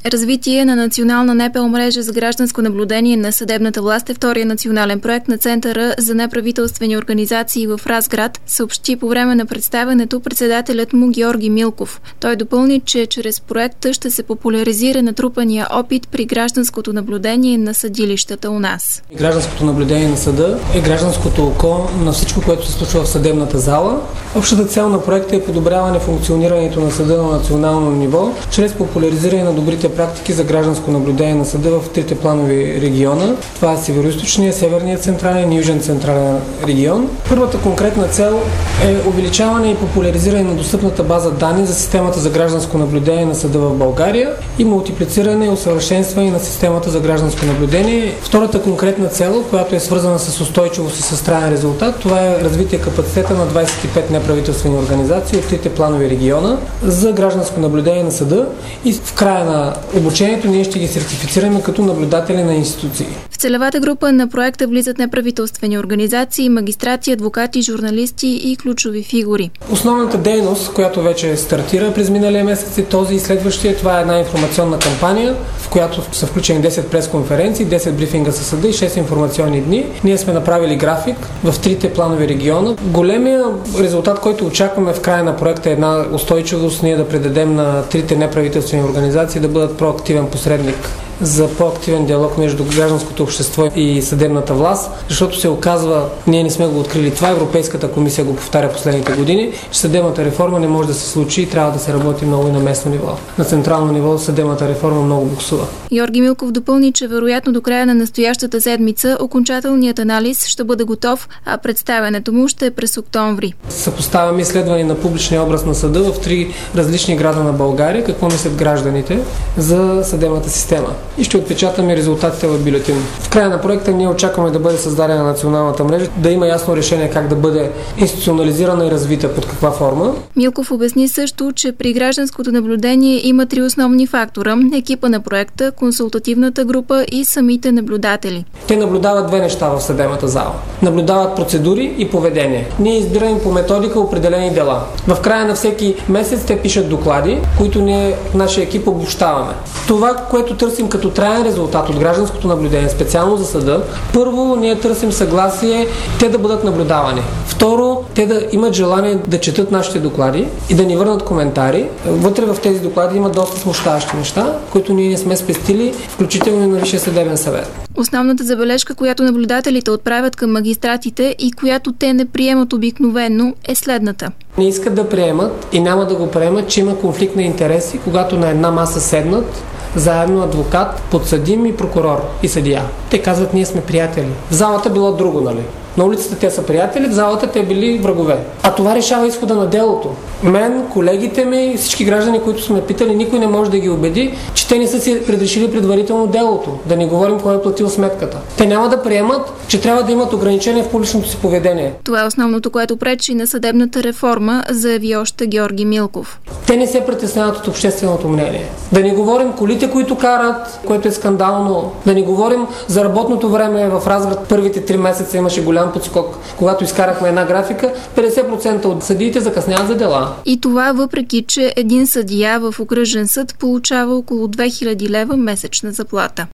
Развитие на национална НПО мрежа за гражданско наблюдение на съдебната власт е втория национален проект на Центъра за неправителствени организации в Разград, съобщи по време на представянето председателят му Георги Милков. Той допълни, че чрез проекта ще се популяризира натрупания опит при гражданското наблюдение на съдилищата у нас. Гражданското наблюдение на съда е гражданското око на всичко, което се случва в съдебната зала. Общата цел на проекта е подобряване функционирането на съда на национално ниво, чрез популяризиране на добрите практики за гражданско наблюдение на съда в трите планови региона. Това е Североизточния, Северния централен и Южен централен регион. Първата конкретна цел е увеличаване и популяризиране на достъпната база данни за системата за гражданско наблюдение на съда в България и мултиплициране и усъвършенстване на системата за гражданско наблюдение. Втората конкретна цел, която е свързана с устойчивост и с траен резултат, това е развитие капацитета на 25 неправителствени организации от трите планови региона за гражданско наблюдение на съда и в края на обучението ние ще ги сертифицираме като наблюдатели на институции. В целевата група на проекта влизат неправителствени организации, магистрати, адвокати, журналисти и ключови фигури. Основната дейност, която вече стартира през миналия месец и този и следващия, това е една информационна кампания, в която са включени 10 пресконференции, 10 брифинга със съда и 6 информационни дни. Ние сме направили график в трите планови региона. Големия резултат, който очакваме в края на проекта е една устойчивост, ние да предадем на трите неправителствени организации да бъдат проактивен посредник за по-активен диалог между гражданското общество и съдебната власт, защото се оказва, ние не сме го открили това, Европейската комисия го повтаря последните години, че съдебната реформа не може да се случи и трябва да се работи много и на местно ниво. На централно ниво съдебната реформа много буксува. Георги Милков допълни, че вероятно до края на настоящата седмица окончателният анализ ще бъде готов, а представянето му ще е през октомври. Съпоставяме изследване на публичния образ на съда в 3 различни града на България, какво мислят гражданите за съдебната система. И ще отпечатаме резултатите в бюлетин. В края на проекта ние очакваме да бъде създадена националната мрежа, да има ясно решение как да бъде институционализирана и развита, под каква форма. Милков обясни също, че при гражданското наблюдение има 3 основни фактора – екипа на проекта, консултативната група и самите наблюдатели. Те наблюдават 2 неща в съдебната зала. Наблюдават процедури и поведение. Ние избираме по методика определени дела. В края на всеки месец те пишат доклади, които ние, нашия екип, обобщаваме. Това, което търсим като траен резултат от гражданското наблюдение, специално за съда, първо ние търсим съгласие те да бъдат наблюдавани. Второ, те да имат желание да четат нашите доклади и да ни върнат коментари. Вътре в тези доклади има доста смущаващи неща, които ние не сме спестили, включително и на Висшия съдебен съвет. Основната забележка, която наблюдателите отправят към магистратите и която те не приемат обикновено, е следната. Не искат да приемат и няма да го приемат, че има конфликт на интереси, когато на една маса седнат заедно адвокат, подсъдим и прокурор и съдия. Те казват, ние сме приятели. В залата било друго, нали? На улицата те са приятели, в залата те били врагове. А това решава изхода на делото. Мен, колегите ми, всички граждани, които сме питали, никой не може да ги убеди, че те не са си предрешили предварително делото. Да не говорим кой е платил сметката. Те няма да приемат, че трябва да имат ограничения в публичното си поведение. Това е основното, което пречи на съдебната реформа, заяви още Георги Милков. Те не се притесняват от общественото мнение. Да не говорим колите, които карат, което е скандално. Да не говорим за работното време. В Разград първите 3 месеца имаше голям подскок. Когато изкарахме една графика, 50% от съдиите закъсняват за дела. И това въпреки, че един съдия в окръжен съд получава около 2000 лева месечна заплата.